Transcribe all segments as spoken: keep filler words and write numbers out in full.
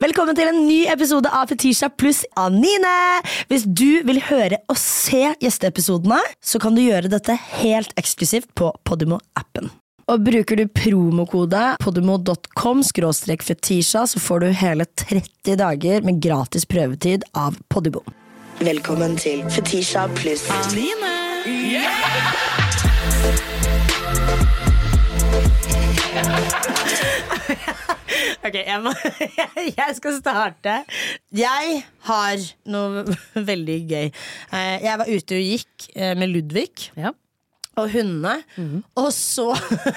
Velkommen til en ny episode av Fetisha pluss Anine. Hvis du vil høre og se gjesteepisodene, så kan du gjøre dette helt eksklusivt på Podimo-appen. Og bruker du promokode podimo dot com skråstrek fetisha, så får du hele tretti dager med gratis prøvetid av Podimo. Velkommen til Fetisha pluss Anine. Yeah! Ok, jeg, må, jeg skal starte. Jeg har noe veldig gøy. Jeg var ute og gikk med Ludvig ja. og hundene, mm-hmm. og så,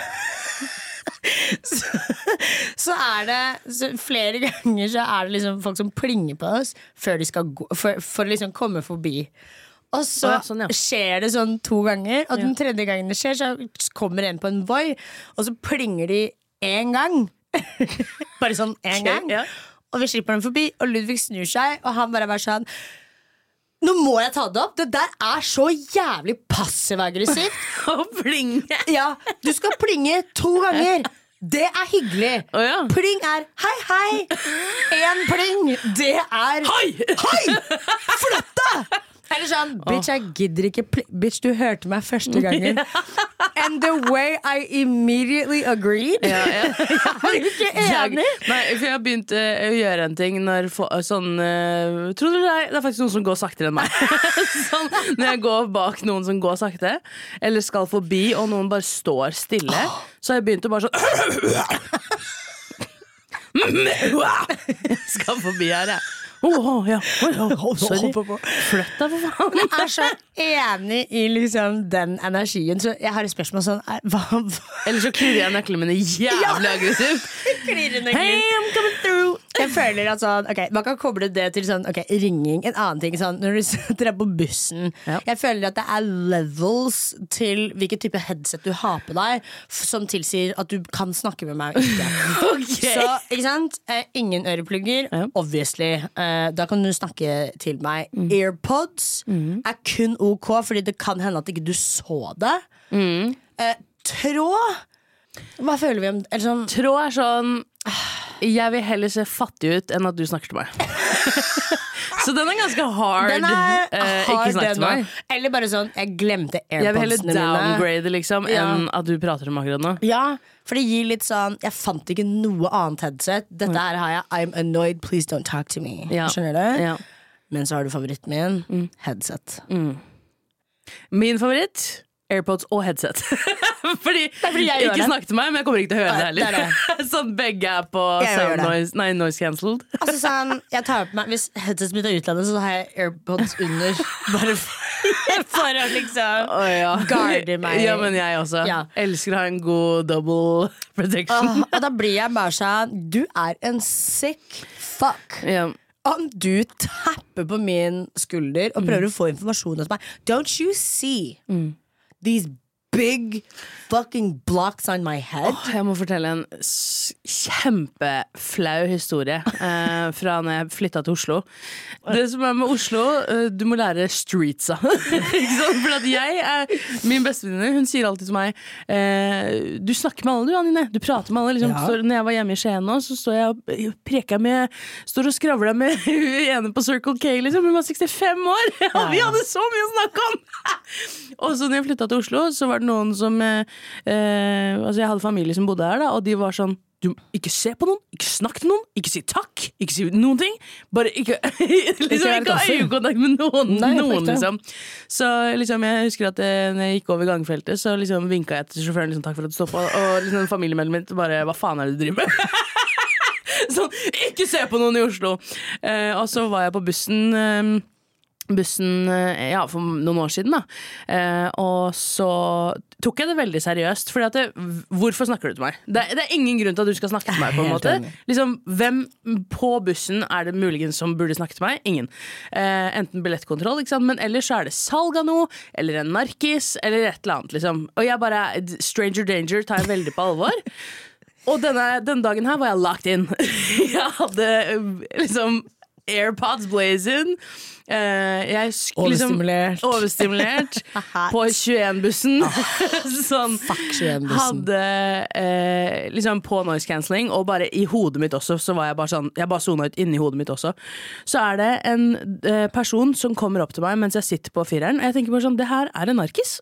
så Så er det så flere ganger så er det liksom folk som plinger på oss før de skal gå, for, for å liksom komme forbi. Og så oh, ja, sånn, ja. skjer det sånn to ganger, og den tredje gangen det skjer, så kommer en på en Voi, og så plinger de en gang. Bare sånn en gang okay, ja. Og vi slipper den forbi, og Ludvig snur seg, og han bare var sånn: nå må jeg ta det opp, det der er så jævlig passiv-aggressivt. Å plinge. Ja, du skal plinge to ganger. Det er hyggelig. oh, ja. Pling er hei hei. En pling, det er hei, hei, flytt deg. Eller sånn, bitch, jeg gidder ikke pl- Bitch, du hørte meg første gangen. And the way I immediately agreed. ja, ja. Jeg er jo ikke enig. Nei, for jeg har begynt uh, å gjøre en ting når for, sånn uh, tror du det er, det er faktisk noen som går saktere enn meg. Sånn, når jeg går bak noen som går sakte, eller skal forbi, og noen bare står stille, oh. så har jeg begynt å bare sånn skal forbi her, jeg. Oh, oh, ja. oh, oh, sorry. Flytt deg, for faen. Jeg er så enig i liksom den energien. Så jeg har et spørsmål sånn er, hva, hva? Eller så klirrer jeg nøkkelen mine jævlig aggressivt. Hey, I'm coming through. Jeg føler at sånn, ok, man kan koble det til sånn, ok, ringing. En annen ting sånn, når du sitter på bussen, ja. Jeg føler at det er levels til hvilken type headset du har på deg, som tilsier at du kan snakke med meg og ikke. Okay. Så, ikke sant? Eh, ingen øreplugger, ja. Obviously. Eh, da kan du snakke til meg. Mm. Airpods mm. er kun ok, fordi det kan hende at ikke du så det. Mm. Eh, tråd? Hva føler vi om eller sånn? Tråd er sånn, jeg vil heller se fattig ut enn at du snakker til meg. Så den er ganske hard. Den er eh, hard ikke snakk til meg. Eller bare sånn, jeg glemte AirPodsene mine. Jeg vil heller downgrade liksom, ja. enn at du prater om akkurat nå. Ja, for det gir litt sånn, jeg fant ikke noe annet headset. Dette her har jeg, I'm annoyed, please don't talk to me. Ja. Skjønner du? Ja. Men så har du favoritten min, mm. headset. Mm. Min favoritt, AirPods og headset. Fordi, fordi jeg ikke snakk til meg, men jeg kommer ikke til å høre Nei, det heller. det det. Sånn begge er på sound noise, nei, noise cancelled. Altså sånn, jeg tar på meg, hvis headsetet mitt er utlandet, så har jeg AirPods under. Bare for, for å liksom oh, ja. guarde meg. Ja, men jeg også. Ja. Elsker å ha en god double protection. Oh, og da blir jeg bare sånn, du er en sick fuck. Ja. Om du tapper på min skulder og prøver mm. å få informasjon hos meg. Don't you see mm. these big fucking blocks on my head? Oh, jeg må fortelle en s- kjempeflau historie eh, fra når jeg flyttet til Oslo. Det som er med Oslo, eh, du må lære streetsa. Ikke sant? For at jeg er, min bestevenninne, hun sier alltid til meg eh, du snakker med alle du, Anine. Du prater med alle. Liksom. Ja. Står, når jeg var hjemme i Skien nå, så står jeg og preker med, står og skravler med hun ene på Circle K, liksom. Hun var sekstifem år, og vi hadde så mye å snakke om! Og så når jeg flyttet til Oslo, så var det noen som eh, eh, altså jeg hadde familie som bodde her da, og de var sånn, du ikke se på noen, ikke snakk til noen, ikke si takk, ikke si noen ting, bare ikke liksom ikke ha øyekontakt med noen, Nei, noen liksom. Så liksom jeg husker at eh, når jeg gikk over gangfeltet, så liksom vinket jeg til sjåføren liksom, takk for at du stoppet, og liksom familiemedlemmet mitt bare, hva faen er det du driver med? Sånn, ikke se på noen i Oslo. eh, og så var jeg på bussen eh, bussen ja, for noen år siden da. Eh, og så tok jeg det veldig seriøst, fordi at det, hvorfor snakker du til meg? Det, det er ingen grunn til at du skal snakke til meg på en måte. Liksom, hvem på bussen er det muligens som burde snakke til meg? Ingen. Eh, enten billettkontroll, ikke sant? Men ellers så er det salg av noe, eller en narkis, eller et eller annet liksom. Og jeg bare, stranger danger tar jeg veldig på alvor. Og denne, denne dagen her var jeg locked in. Jeg hadde liksom AirPods blazing. Uh, jeg sk- Overstimulert. Liksom, overstimulert på tjueen-bussen. Sånn, Fuck tjueen-bussen. hadde uh, liksom på noise cancelling, og bare i hodet mitt også, så var jeg bare sånn, jeg bare zonet ut inni hodet mitt også. Så er det en uh, person som kommer opp til meg mens jeg sitter på fireren, og jeg tenker bare sånn, det her er en narkis.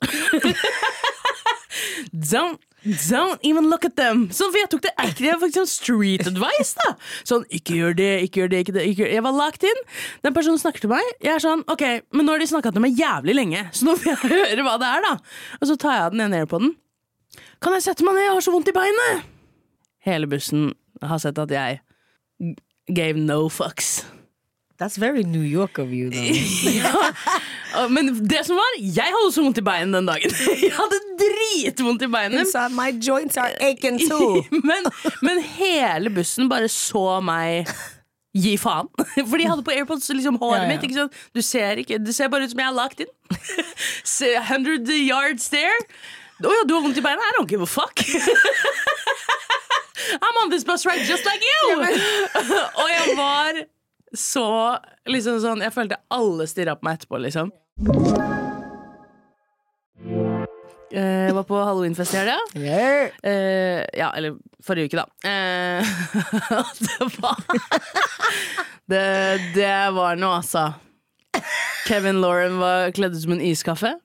Don't Don't even look at them. Sånn, for jeg tok det ikke, det var faktisk sånn street advice da. Sånn, ikke gjør det, ikke gjør det, ikke det, ikke gjør det. Jeg var lagt inn, den personen snakker til meg. Jeg er sånn, ok, men nå har de snakket til meg jævlig lenge, så nå får jeg høre hva det er da. Og så tar jeg den ene AirPoden. Kan jeg sette meg ned, jeg har så vondt i beinet. Hele bussen har sett at jeg gave no fucks. That's very New York of you, though. Ja, men det som var, jeg hadde så vondt i beinen den dagen. Jeg hadde dritvondt i beinen. Inside my joints are aching too. men, men hele bussen bare så meg gi faen. For de hadde på AirPods liksom håret Ja, ja. mitt. Ikke sant? Du ser ikke, det ser bare ut som jeg er lagt inn. hundred yard stare. Å ja, du har vondt i beina? I don't give a fuck. I'm on this bus ride just like you. Og jeg var så liksom sånn, jeg følte alle stirret på meg etterpå liksom. Jeg var på Halloweenfest i helga. Yeah. Uh, ja, eller forrige uke da. Uh, det var det, det var noe, altså. Kevin Lauren var kledd ut som en iskaffe.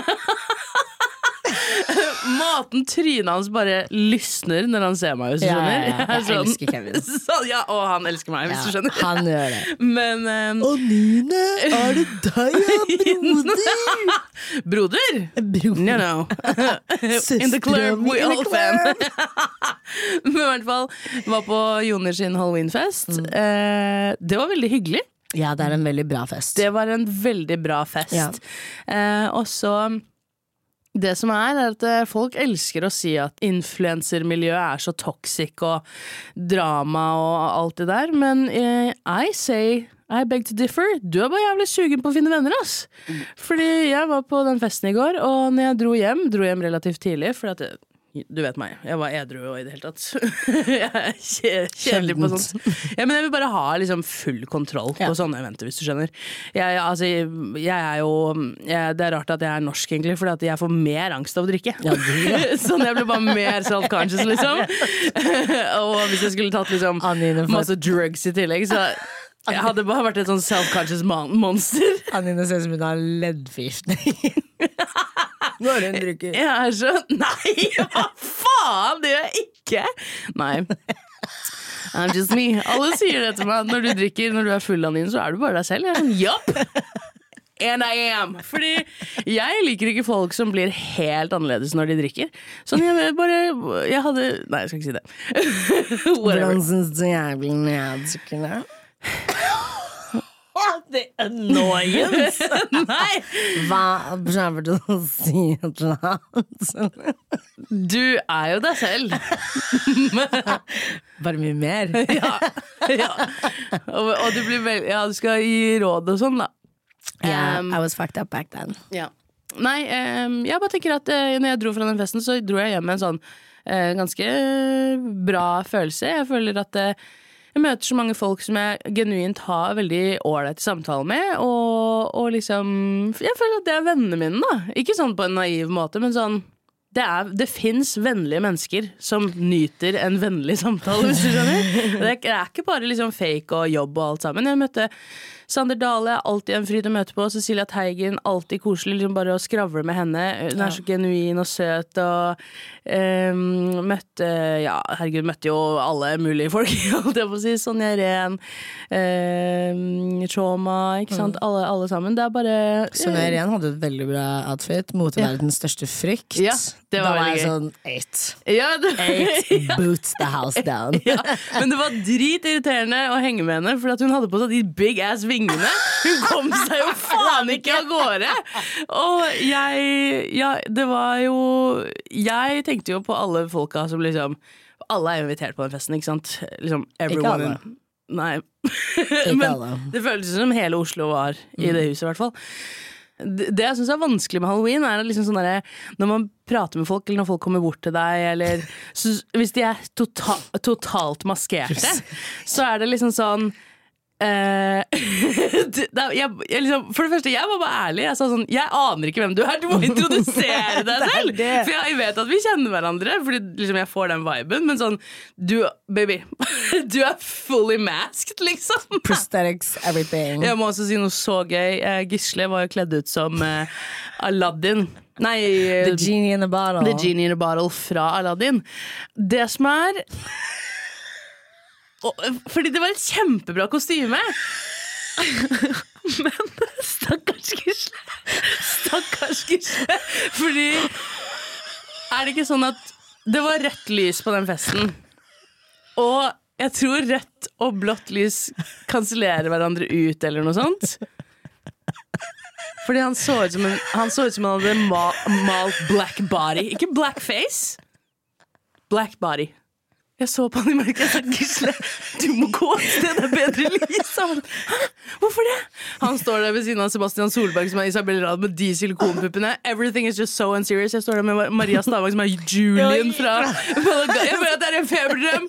Maten, trynet hans bare lysner når han ser meg, hvis du Ja, skjønner. ja, ja. Jeg sånn, elsker Kevin. Så, ja, og han elsker meg, hvis Ja, du skjønner. han gjør det. Men um, Og Nine, er det deg, ja, broder? Broder? Broder. No, no. In the club, we all fam. Men i hvert fall, var på Joner sin Halloweenfest. Mm. Eh, det var veldig hyggelig. Ja, det er en veldig bra fest. Det var en veldig bra fest. Ja. Eh, og så det som er, er at eh, folk elsker å si at influencermiljøet er så toxic og drama og alt det der, men eh, I say I beg to differ. Du er bare jævlig sugen på å finne venner, ass. Fordi jeg var på den festen i går, og når jeg dro hjem, dro hjem relativt tidlig, for at det, du vet meg, jeg var edru og i det hele tatt. Jeg er kje- kjedelig på sånt. Ja, men jeg vil bare ha liksom full kontroll på Ja. sånne eventer, hvis du skjønner. Jeg, altså, jeg er jo jeg, det er rart at jeg er norsk egentlig, fordi at jeg får mer angst av å drikke. Ja, du, ja. Sånn, jeg blir bare mer self-conscious liksom. Og hvis jeg skulle tatt liksom Anine, for- masse drugs i tillegg, så jeg hadde bare vært et sånn self-conscious mon- monster. Anine ser ut som hun har leddforgiftning. Når hun drikker. Jeg er så Nei, hva faen? Det gjør jeg ikke. Nei. I'm just me. Alle sier det til meg. Når du drikker, når du er full av din, så er du bare deg selv. Jeg er sånn, yup. And I am. Fordi jeg liker ikke folk som blir helt annerledes når de drikker. Sånn, jeg bare Jeg hadde Nei, jeg skal ikke si det. Whatever. Hvordan synes du jeg blir nedsukkende? The annoyance! Nei! Hva prøver du å si til ham? Du er jo deg selv. Bare mye mer. Ja, ja. Og, og du blir vel Ja, du skal gi råd og sånn, da. Yeah, Um, I was fucked up back then. Ja. Nei, um, jeg bare tenker at uh, når jeg dro fra den festen, så dro jeg hjem med en sånn uh, ganske bra følelse. Jeg føler at uh, jeg møter så mange folk som jeg genuint har veldig ålreit samtale med, og, og liksom jeg føler at det er vennene mine, da. Ikke sånn på en naiv måte, men sånn det, er, det finnes vennlige mennesker som nyter en vennlig samtale, hvis du skjønner. Det er, det er ikke bare liksom fake og jobb og alt sammen. Jeg møtte Sander Dale, alltid en fryd å møte på. Cecilia Teigen, alltid koselig, liksom bare å skravle med henne. Hun er så genuin og søt, og um, møtte, ja, herregud, møtte jo alle mulige folk, holdt jeg på å si. Sonja Irén, um, Trauma, ikke sant? Alle, alle sammen. Det er bare Sonja Irén hadde et veldig bra outfit. Moteverdens største frykt. Ja, det var da var veldig jeg gøy. sånn eight. Ja, det, Eight boots the house down. ja, men det var dritirriterende å henge med henne, for at hun hadde på seg de big ass vingene. Hun kom seg jo faen ikke av gårde. Og jeg Ja, det var jo Jeg tenkte jo på alle folka som liksom Alle er jo invitert på den festen, ikke sant? Liksom, everyone. alle. Nei. Ikke Men alle. det føltes som hele Oslo var i det huset, i hvert fall. Det det jeg synes er vanskelig med Halloween, er liksom sånn der, når man prater med folk, eller når folk kommer bort til deg, eller så, hvis de er tota totalt maskerte, så er det liksom sånn Uh, jeg, jeg liksom, for det første, jeg var bare ærlig. Jeg sa sånn, jeg aner ikke hvem du er. Du må introdusere deg selv. det det. For jeg vet at vi kjenner hverandre, fordi liksom, jeg får den viben. Men sånn, du, baby, du er fully masked, liksom. Prosthetics, everything. Jeg må også si noe så gøy. Gisle var jo kledd ut som uh, Aladdin. Nei, The Genie in a Bottle. The Genie in a Bottle fra Aladdin. Det som er Og, fordi det var et kjempebra kostyme. Men stakkars Gisle. Stakkars Gisle. Fordi er det ikke sånn at det var rødt lys på den festen? Og jeg tror rødt og blått lys kansellerer hverandre ut, eller noe sånt. Fordi han så ut som en, han så ut som han hadde mal, malt black body. Ikke blackface. Black body. Jeg så på han i mørket, jeg sa, Gisle, du må gå et sted, det er bedre lys. Han, hvorfor det? Han står der ved siden av Sebastian Solberg, som er Isabel Rad med de silikonpuppene. Everything is just so unserious. Jeg står der med Maria Stavang, som er Julian fra Jeg føler at det er en feberdrøm.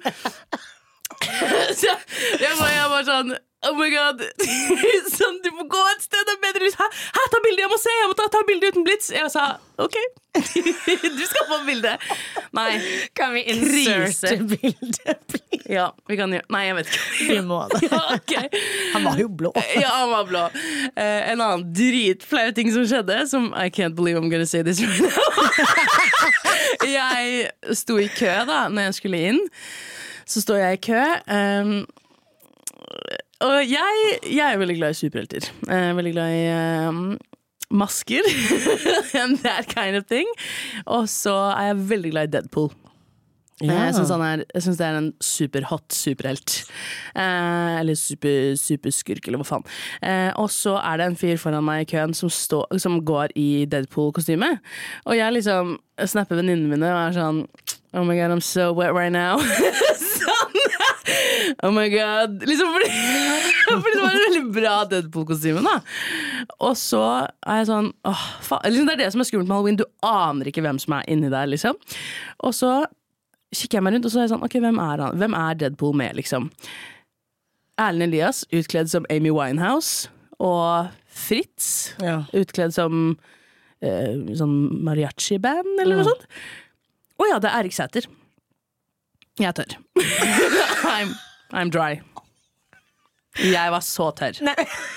Så jeg, jeg, var, jeg var sånn, oh my god, sånn, du må gå et sted, det er bedre lys. Hæ, hæ, ta bildet, jeg må se, jeg må ta, ta bildet uten blitz. Jeg sa, ok, du skal få bildet. Nei, kan vi inserte bildet? Ja, vi kan gjøre, nei, jeg vet ikke. Vi må det. Ja, okay. Han var jo blå. Ja, han var blå. uh, En annen dritflau ting som skjedde, som I can't believe I'm gonna say this right now. Jeg sto i kø da, når jeg skulle inn. Så står jeg i kø. um, Og jeg, jeg er veldig glad i superhelter. Jeg er veldig glad i um, masker. And that kind of thing. Og så er jeg veldig glad i Deadpool. Ja. Jeg synes han er, jeg synes det er en superhot superhelt. Eh, eller super, superskurk, eller hva faen. Eh, og så er det en fyr foran meg i køen som, stå, som går i Deadpool-kostyme. Og jeg liksom snapper venninnene mine og er sånn, oh my god, I'm so wet right now. Sånn. Oh my god. Liksom fordi, fordi det var en veldig bra Deadpool-kostyme da. Og så er jeg sånn, åh, faen. Liksom det er det som er skummelt med Halloween. Du aner ikke hvem som er inni der, liksom. Og så kikker jeg meg rundt, og så er jeg sånn, ok, hvem er han? Hvem er Deadpool med, liksom? Erlend Elias, utkledd som Amy Winehouse, og Fritz, ja. Utkledd som eh, sånn mariachi-band, eller noe sånt. Å ja, det er Erik Sæther. Jeg er tørr. I'm, I'm dry. Jeg var så tørr. Nei.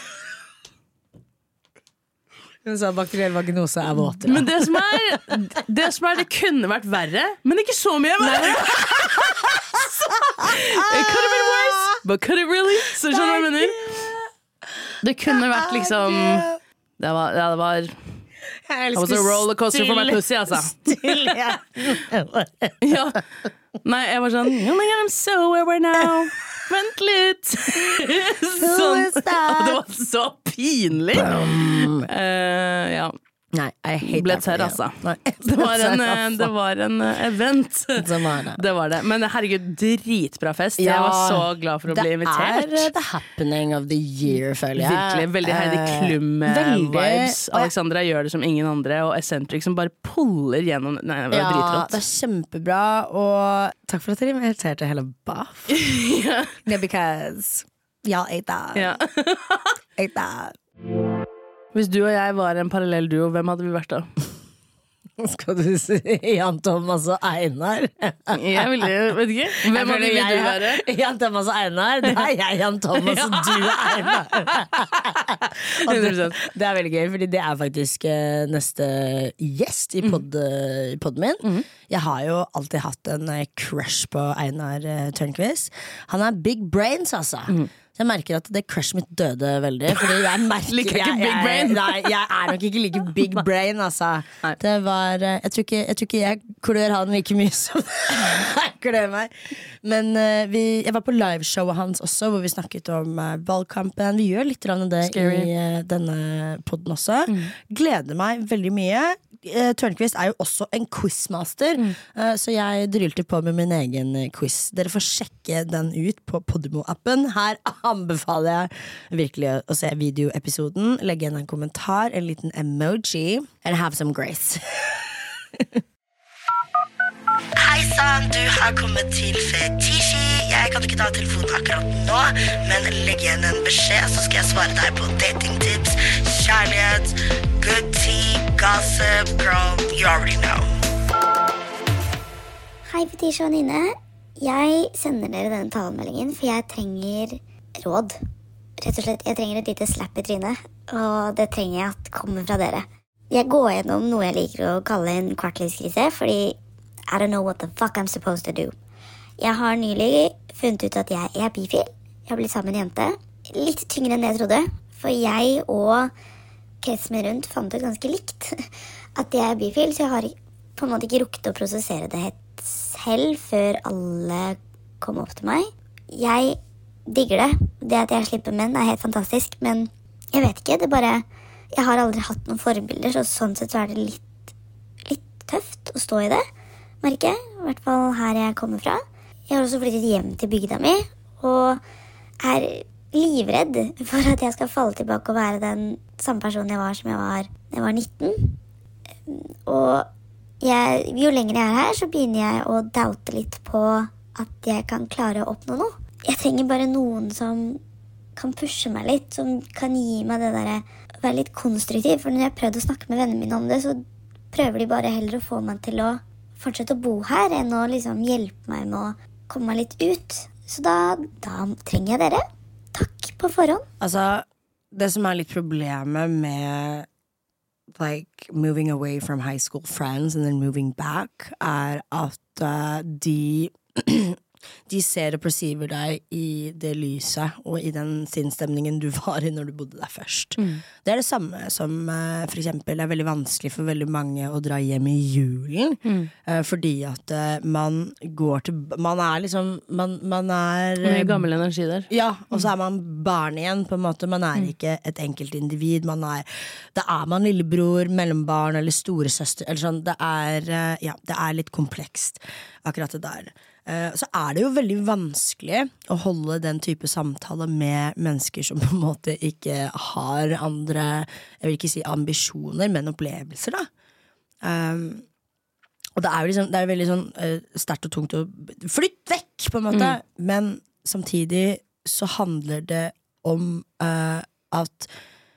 Hun sa bakteriell vaginose er våtere. Men det som er, det som er, det kunne vært verre, men ikke så mye verre. Så, it could have been worse, but could it really? Så skjønner du hva jeg mener? Det kunne vært liksom, det var, ja, det var, it was a rollercoaster for my pussy, altså. Stille. Ja. Nei, jeg var sånn, oh my god, I'm so aware now. Vent litt. Sånn. Det var så pinlig. Uh, ja. Nei, I hate ble tørr, altså. Det var en, det var en event. Det var det. Det var det. Men herregud, dritbra fest. Ja, jeg var så glad for å bli invitert. Det er the happening of the year, føler jeg. Virkelig, veldig Heidi Klum-vibes. Alexandra gjør det som ingen andre, og Eccentric som bare puller gjennom. Nei, det var ja, dritrått. Det er kjempebra, og takk for at dere inviterte hele Baff. Ja. Yeah, because y'all ate that. Ja. Ate that. Hvis du og jeg var en parallell duo, hvem hadde vi vært da? Skal du si Jan Thomas og Einar? Jeg vil, vet ikke. Hvem hadde vi du være? Jan Thomas og Einar? Da er jeg Jan Thomas og du er Einar. Og det, det er veldig gøy, fordi det er faktisk uh, neste gjest i pod, uh, podden min. Mm-hmm. Jeg har jo alltid hatt en uh, crush på Einar uh, Tørnquist. Han er big brains, altså. Mm. Så jeg merker at det crushet mitt døde veldig. Fordi jeg merker Liker ikke jeg, big brain? Jeg, nei, jeg er nok ikke like big brain, altså. Det var, jeg tror, ikke, jeg tror ikke jeg klør han like mye som jeg klør meg. Men uh, vi, jeg var på liveshowet hans også, hvor vi snakket om uh, valgkampen. Vi gjør litt av det Scary. i uh, denne podden også. Mm. Gleder meg veldig mye. Uh, Tørnquist er jo også en quizmaster, mm. uh, så jeg drylte på med min egen quiz. Dere får sjekke den ut på Podimo-appen. Her anbefaler jeg virkelig å se videoepisoden. Legge inn en kommentar, en liten emoji, and have some grace. Hei sann, du har kommet til Fetisji. jeg kan ikke ta telefonen akkurat nå, men legg igjen en beskjed, så skal jeg svare deg på datingtips, kjærlighet, good tea, gossip, girl, you already know. Hei, Fetisha og Nine. Jeg sender dere denne talemeldingen, for jeg trenger råd. Rett og slett, jeg trenger et lite slapp i trynet, og det trenger jeg at kommer fra dere. Jeg går gjennom noe jeg liker å kalle en kvartlivskrise, fordi I don't know what the fuck I'm supposed to do. Jeg har nylig funnet ut at jeg er bifil. Jeg har blitt sammen med en jente. Litt tyngre enn det jeg trodde, for jeg og kretsen min rundt fant ut ganske likt at jeg er bifil, så jeg har på en måte ikke rukket å prosessere det helt selv før alle kom opp til meg. Jeg digger det. Det at jeg slipper menn er helt fantastisk, men jeg vet ikke, det bare jeg har aldri hatt noen forbilder, så sånn sett så er det litt, litt tøft å stå i det, merker jeg, i hvert fall her jeg kommer fra. Jeg har også flyttet hjem til bygda mi, og er livredd for at jeg skal falle tilbake og være den samme personen jeg var som jeg var da jeg var nitten. Og Jeg, jo lenger jeg er her, så begynner jeg å doubte litt på at jeg kan klare å oppnå noe. Jeg trenger bare noen som kan pushe meg litt, som kan gi meg det der, være litt konstruktiv. For når jeg prøvde å snakke med vennene mine om det, så prøver de bare heller å få meg til å fortsette å bo her, enn å liksom hjelpe meg med å komme meg litt ut. Så da, da trenger jeg dere. Takk på forhånd. Altså, det som er litt problemet med like moving away from high school friends and then moving back er at uh, de de ser og perceiver deg i det lyset og i den sinnsstemningen du var i når du bodde der først. Mm. Det er det samme som uh, for eksempel det er veldig vanskelig for veldig mange å dra hjem i julen, mm. uh, fordi at uh, man går til man er liksom man, man er uh, mye gammel energi der. Ja, og så er man barn igjen på en måte, man er mm. ikke et enkelt individ, man er da er man lillebror, mellombarn eller storesøster eller sånn, det er, uh, ja, det er litt komplekst akkurat det der. Uh, så er det jo veldig vanskelig å holde den type samtale med mennesker som på en måte ikke har andre, jeg vil ikke si ambisjoner, men opplevelser da. Um, og det er jo liksom, det er veldig sånn uh, sterkt og tungt å flytte vekk på en måte, mm. men samtidig så handler det om uh, at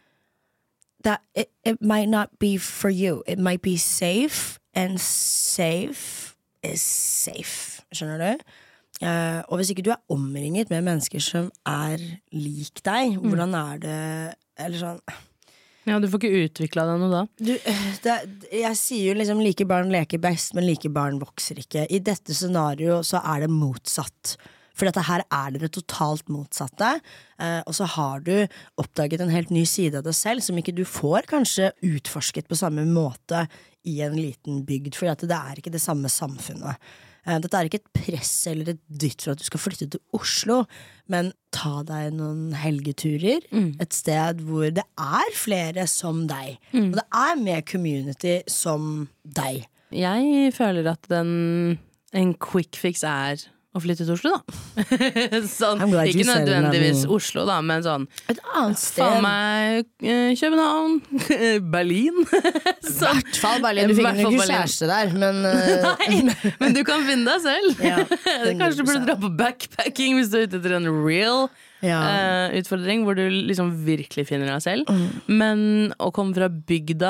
that it, it might not be for you, it might be safe, and safe is safe. Skjønner du? Uh, og hvis ikke du er omringet med mennesker som er lik deg, mm. hvordan er det eller sånn ja, du får ikke utviklet deg noe da du, det, jeg sier jo liksom like barn leker best, men like barn vokser ikke. I dette scenario så er det motsatt, for dette her er det totalt motsatte, uh, og så har du oppdaget en helt ny side av deg selv som ikke du får kanskje utforsket på samme måte i en liten bygd, for det er ikke det samme samfunnet. Dette er ikke et press eller et dytt for at du skal flytte til Oslo, men ta deg noen helgeturer, mm. et sted hvor det er flere som deg, mm. og det er mer community som deg. Jeg føler at den, en quick fix er å flytte til Oslo da. sånn, ikke nødvendigvis Oslo da, men sånn et annet sted. Faen meg København, Berlin. I hvert fall Berlin. Du fikk ikke kjæreste der, men uh, nei, men du kan finne deg selv. Ja, kanskje du burde dra på backpacking hvis du er ute etter en real ja. uh, utfordring, hvor du liksom virkelig finner deg selv. Mm. Men å komme fra bygda,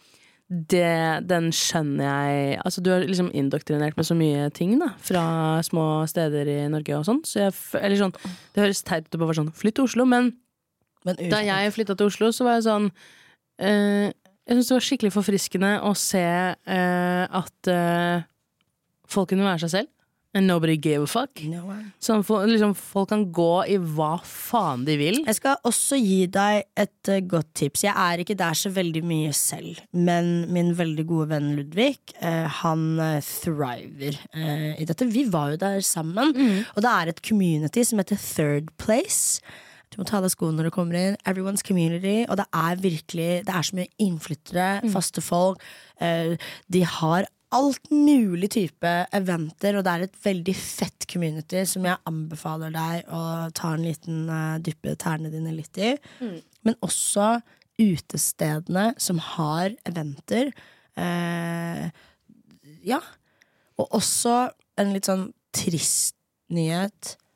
Det, den skjønner jeg. Altså, du har liksom indoktrinert med så mye ting da, fra små steder i Norge og sånn, så jeg, eller sånn, det høres teit ut å bare være sånn, flytt til Oslo, men, men da jeg flyttet til Oslo, så var jeg sånn eh, jeg synes det var skikkelig forfriskende å se eh, at eh, folk kunne være seg selv. And nobody gave a fuck. No. Sånn, for, liksom, folk kan gå i hva faen de vil. Jeg skal også gi deg et uh, godt tips. Jeg er ikke der så veldig mye selv, men min veldig gode venn Ludvig, uh, han uh, thriver uh, i dette. Vi var jo der sammen, mm. og det er et community som heter Third Place. Du må ta deg skoene når du kommer inn. Everyone's community. Og det er virkelig, det er så mye innflyttere, mm. faste folk. Uh, de har alt mulig type eventer, og det er et veldig fett community som jeg anbefaler deg å ta en liten uh, dyppe tærne dine litt i. Mm. Men også utestedene som har eventer. Uh, ja. Og også en litt sånn trist nyhet.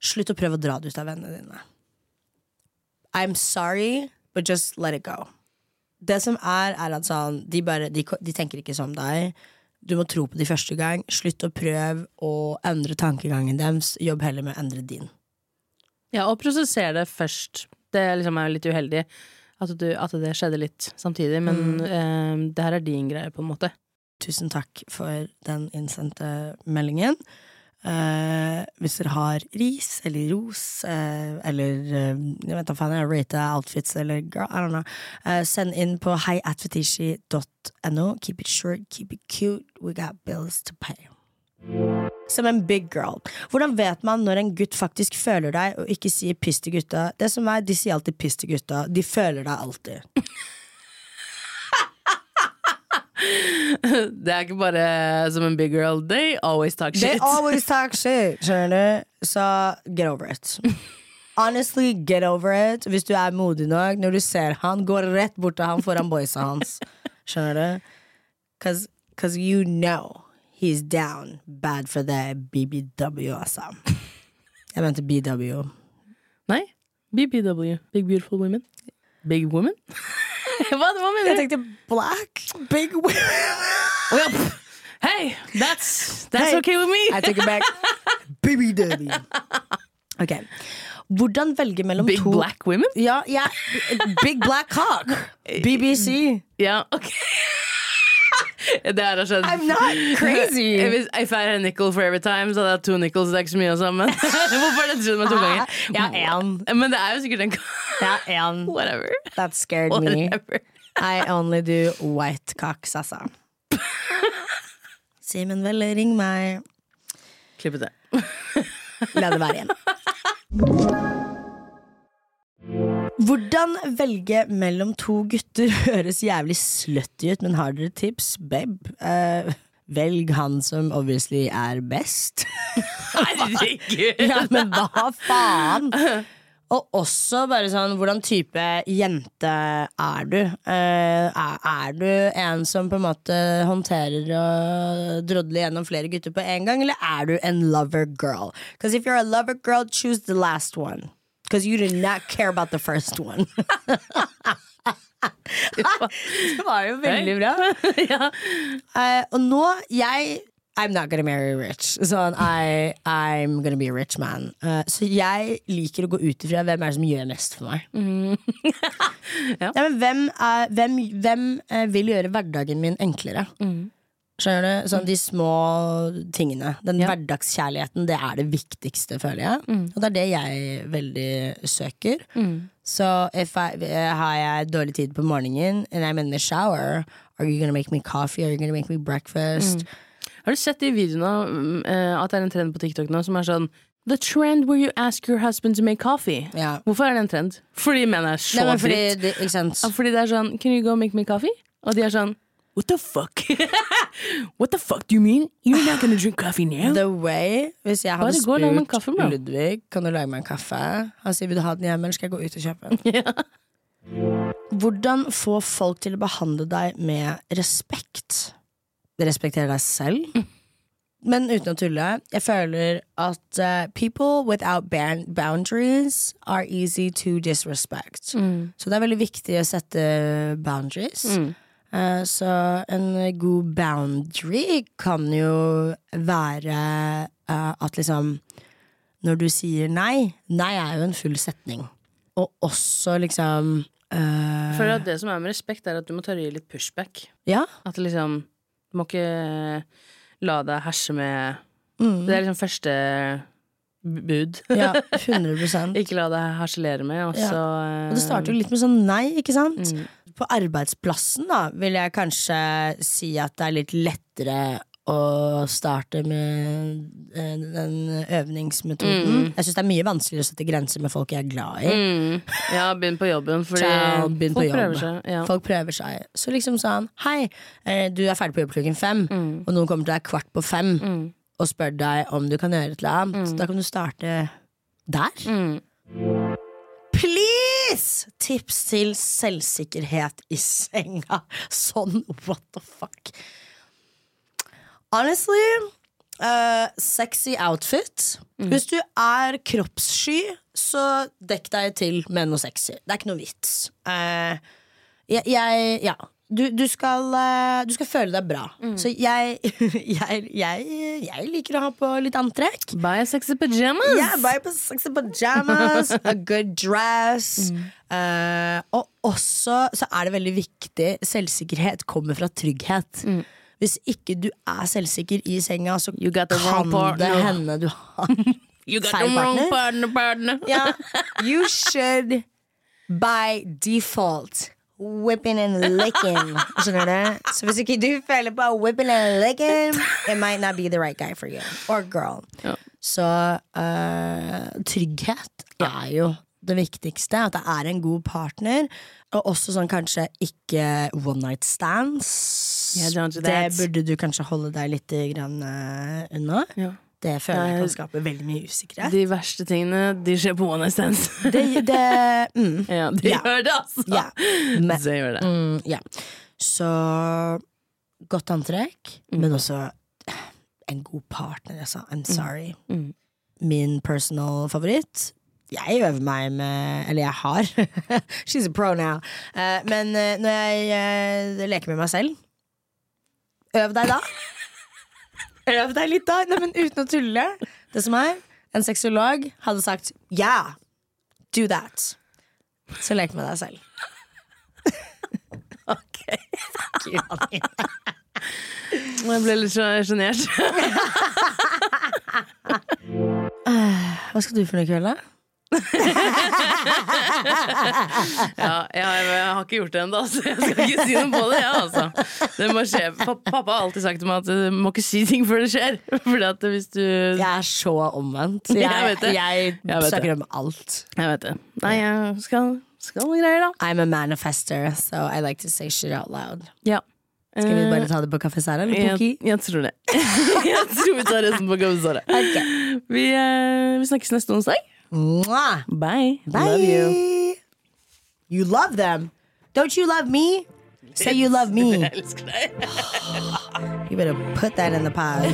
slutt å prøve å dra det ut av vennene dine. I'm sorry, but just let it go. Det som er, er at sånn, de, bare, de, de tenker ikke som deg. Du må tro på de første gang. Slutt å prøve å endre tankegangen deres. Jobb heller med å endre din. Ja, og prosesser det først. Det liksom er litt uheldig at, du, at det skjedde litt samtidig, men mm. eh, det her er din greie på en måte. Tusen takk for den innsendte meldingen. Uh, hvis dere har ris eller ros uh, eller uh, jeg vet ikke hva jeg rate outfits eller girl, I don't know uh, send inn på hi at fetishy dot no. Keep it short, keep it cute, we got bills to pay. Som en big girl, hvordan vet man når en gutt faktisk føler deg og ikke sier piss til gutta? Det som er, de sier alltid piss til gutta, de føler deg alltid. Det er ikke bare som en big girl. They always talk shit. They always talk shit, skjønner du? Så get over it. Honestly, get over it. Hvis du er modig nok, når du ser han, går rett bort til han foran boysa hans. Skjønner du? Cause, cause you know he's down bad for the B B W, altså. Jeg mente B W. Nei, B B W. Big Beautiful Women. Big Women? Hva, hva mener du? Jeg tenkte black, big women. Oh, ja. Hey, that's, that's hey, okay with me. I take it back. B B W. Ok. Hvordan velge mellom big to... Big black women? Ja, ja. Big black cock. B B C. Ja, ok. Det er skjedd. I'm not crazy. If, if I had a nickel for every time, så hadde jeg to nickels, det er ikke så mye sammen. Hvorfor er det skjedd med to ganger? Ja, en. Men det er jo sikkert en Ja, en. Whatever. That scared Whatever. me. I only do white cocks, altså. Simen, vel, ring meg. Klippet det. La det være igjen. Hvordan velge mellom to gutter høres jævlig slutty ut, men har dere tips, babe? Uh, velg han som obviously er best. Herregud! Ja, men hva faen? Og også bare sånn, hvordan type jente er du? Uh, er, er du en som på en måte håndterer og drodler gjennom flere gutter på en gang, eller er du en lover girl? Because if you're a lover girl, choose the last one. Because you did not care about the first one. Det var jo veldig bra. Ja. uh, Og nå, jeg I'm not gonna marry rich. Sånn, I, I'm gonna be a rich man. Uh, så jeg liker å gå ut ifra hvem er det som gjør mest for meg. Mm. Ja. Ja, men hvem, er, hvem, hvem uh, vil gjøre hverdagen min enklere? Mm. Skjønner du? Sånn, de små tingene. Den ja. Hverdagskjærligheten, det er det viktigste, føler jeg. Mm. Og det er det jeg veldig søker. Mm. Så if I, har jeg dårlig tid på morgenen, and I'm in the shower, are you gonna make me coffee? Are you gonna make me breakfast? Mm. Har du sett de videoene uh, at det er en trend på TikTok nå som er sånn The trend where you ask your husband to make coffee. Ja. Hvorfor er det en trend? Fordi menn er så Nei, fordi, dritt. Det, ikke sant? Fordi det er sånn Can you go make me coffee? Og de er sånn What the fuck? What the fuck do you mean? You're not gonna drink coffee now? The way, hvis jeg hadde spurt kaffe, Ludvig, kan du lage meg en kaffe? Han sier, vil du ha den hjemme, eller skal jeg gå ut og kjøpe den? Ja. Hvordan få folk til å behandle deg med respekt? Respektere deg selv? Men uten å tulle, jeg føler at uh, people without boundaries are easy to disrespect. Mm. Så det er veldig viktig å sette boundaries. Mm. Uh, så en god boundary kan jo være uh, at liksom når du sier nei, nei er jo en full setning. Og også liksom uh, For at det som er med respekt er at du må tørre å gi litt pushback. Ja. At liksom, du må ikke la deg herse med mm. Det er liksom første bud. Ja, hundre prosent. Ikke la deg harselere med. Og, ja. så, uh, og det starter jo litt med sånn nei, ikke sant? Mm. På arbeidsplassen da vil jeg kanskje si at det er litt lettere å starte med den øvningsmetoden. Mm. Jeg synes det er mye vanskeligere å sette grenser med folk jeg er glad i. Mm. Ja, begynn på jobben, fordi Ciao, begynn folk på jobb. prøver seg. Ja. Folk prøver seg. Så liksom sånn, hei, du er ferdig på jobb klokken fem, mm. og noen kommer til deg kvart på fem, mm. og spør deg om du kan gjøre et eller annet. Mm. Så da kan du starte der. Mm. Please! Tips til selvsikkerhet i senga. Sånn, what the fuck? Honestly, Uh, sexy outfit. Mm. Hvis du er kroppssky, så dekk deg til med noe sexy. Det er ikke noe vits. Uh, jeg, jeg Ja. Du, du, skal, uh, du skal føle deg bra. Mm. Så jeg, jeg, jeg, jeg liker å ha på litt antrekk. Buy sexy pajamas. Yeah, buy sexy pajamas. A good dress. Mm. Uh, og også så er det veldig viktig. Selvsikkerhet kommer fra trygghet. Mm. Hvis ikke du er selvsikker i senga, så kan det hende du har You got the wrong partner, partner. Yeah. You should by default whipping and licking. Skjønner du? Så hvis ikke du føler på whipping and licking, it might not be the right guy for you. Or girl. Ja. Så uh, trygghet er jo det viktigste. At det er en god partner. Og også sånn kanskje ikke one night stands. Yeah, det burde du kanskje holde deg litt grann, uh, unna. Ja. Det føler jeg kan skape veldig mye usikkerhet. De verste tingene, de skjer på one night stands. Det, det, mm. Ja, de ja. gjør det altså. Ja. Men, det gjør det. Mm, ja. Så godt antrekk, mm. men også en god partner. Altså. I'm sorry. Mm. Mm. Min personal favoritt. Jeg øver meg med Eller jeg har She's a pro now uh, Men uh, når jeg uh, leker med meg selv, øv deg da. Øv deg litt da. Nei, men uten å tulle. Det som er, en sexolog hadde sagt yeah, do that. Så lek med deg selv. Ok. Fuck you, Anine. Jeg ble litt sjenert. Hva skal du for noe kveld da? Ja, jeg, jeg har ikke gjort det enda, så jeg skal ikke si noe på det, ja, altså. Det må skje. Pappa har alltid sagt til meg at du må ikke si ting før det skjer. Fordi at hvis du Jeg er så omvendt. Jeg, jeg, vet det. jeg, jeg snakker om alt. Jeg vet det. Nei, jeg skal, skal noe greier da. I'm a manifester, so I like to say shit out loud. Ja. Skal vi bare ta det på Kaffe Sara eller Poki? Jeg, jeg tror det. Jeg tror vi tar resten på Kaffe Sara. Okay. Vi, vi snakkes neste onsdag. Mwah. Bye. Bye. Love you. You love them. Don't you love me? Say you love me. Jeg elsker deg. You better put that in the pod.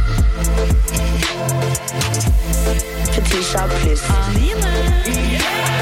Fetisha plus Anine. Yeah.